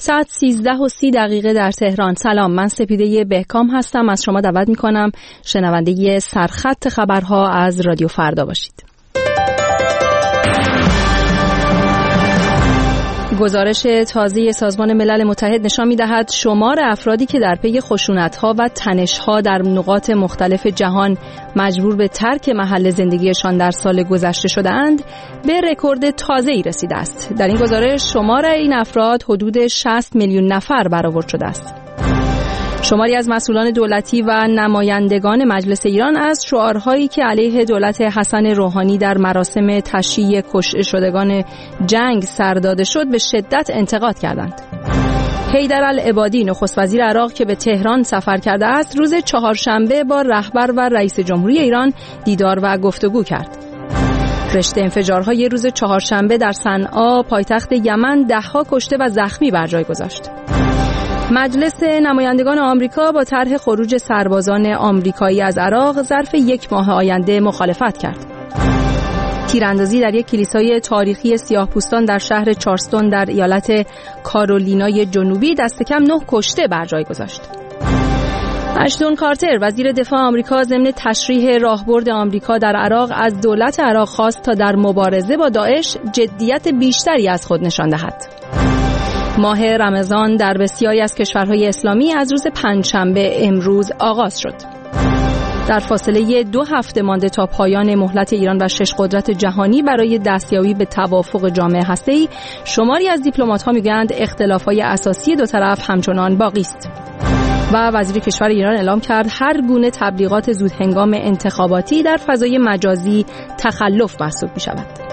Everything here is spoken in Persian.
ساعت 13:30 در تهران. سلام، من سپیده بهکام هستم. از شما دعوت می‌کنم شنونده سرخط خبرها از رادیو فردا باشید. گزارش تازه سازمان ملل متحد نشان می‌دهد شمار افرادی که در پی خشونت‌ها و تنش‌ها در نقاط مختلف جهان مجبور به ترک محل زندگیشان در سال گذشته شده‌اند به رکورد تازه‌ای رسیده است. در این گزارش شمار این افراد حدود 60 میلیون نفر برآورد شده است. شماری از مسئولان دولتی و نمایندگان مجلس ایران از شعارهایی که علیه دولت حسن روحانی در مراسم تشییع کشته شدگان جنگ سر داده شد به شدت انتقاد کردند. حیدرالعبادی نخست وزیر عراق که به تهران سفر کرده است، روز چهارشنبه با رهبر و رئیس جمهوری ایران دیدار و گفتگو کرد. رشته انفجارهای روز چهارشنبه در صنعا پایتخت یمن ده‌ها کشته و زخمی بر جای گذاشت. مجلس نمایندگان آمریکا با طرح خروج سربازان آمریکایی از عراق ظرف 1 ماه آینده مخالفت کرد. تیراندازی در یک کلیسای تاریخی سیاه‌پوستان در شهر چارلستون در ایالت کارولینای جنوبی دست کم 9 کشته بر جای گذاشت. اشتون کارتر وزیر دفاع آمریکا ضمن تشریح راهبرد آمریکا در عراق از دولت عراق خواست تا در مبارزه با داعش جدیت بیشتری از خود نشان دهد. ماه رمضان در بسیاری از کشورهای اسلامی از روز پنجشنبه امروز آغاز شد. در فاصله 2 هفته مانده تا پایان مهلت ایران و 6 قدرت جهانی برای دستیابی به توافق جامع هسته‌ای، شماری از دیپلمات‌ها میگویند اختلافات اساسی دو طرف همچنان باقی است. و وزیر کشور ایران اعلام کرد هر گونه تبلیغات زودهنگام انتخاباتی در فضای مجازی تخلف محسوب می‌شود.